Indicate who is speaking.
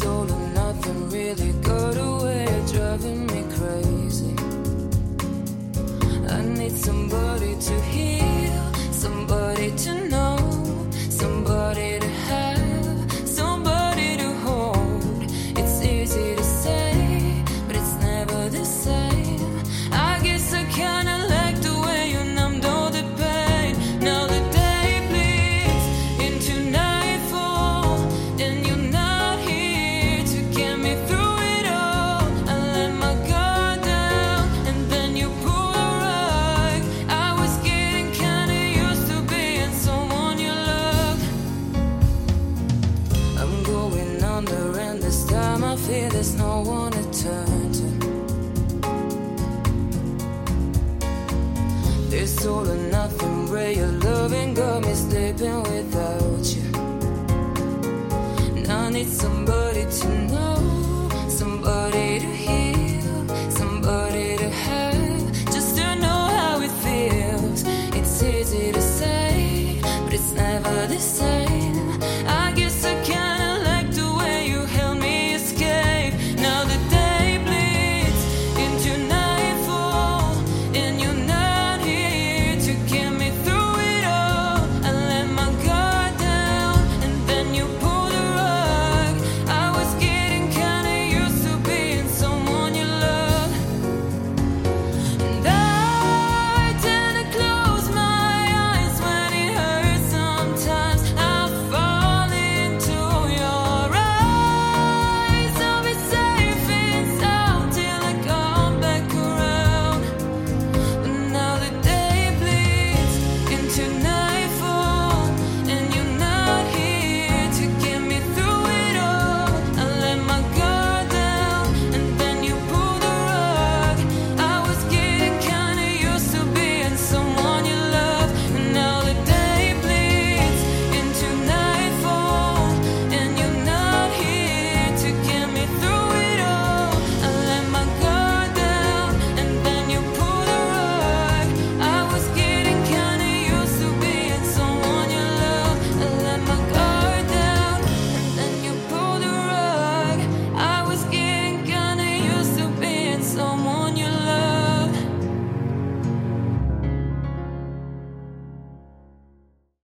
Speaker 1: all or nothing really got away, driving me crazy. I need somebody to heal, somebody to know, somebody to have, somebody to hold. It's easy to say, but it's never the same. I guess I kinda like the way you numbed all the pain. Now the day bleeds into nightfall, and you're not here to get me through it all. I let my guard down, and then you pull the rug. I was getting kinda used to being someone you love. I'm going under, and this time I feel there's no one to turn to. This all or nothing way of loving got me sleeping without you. And I need somebody to know,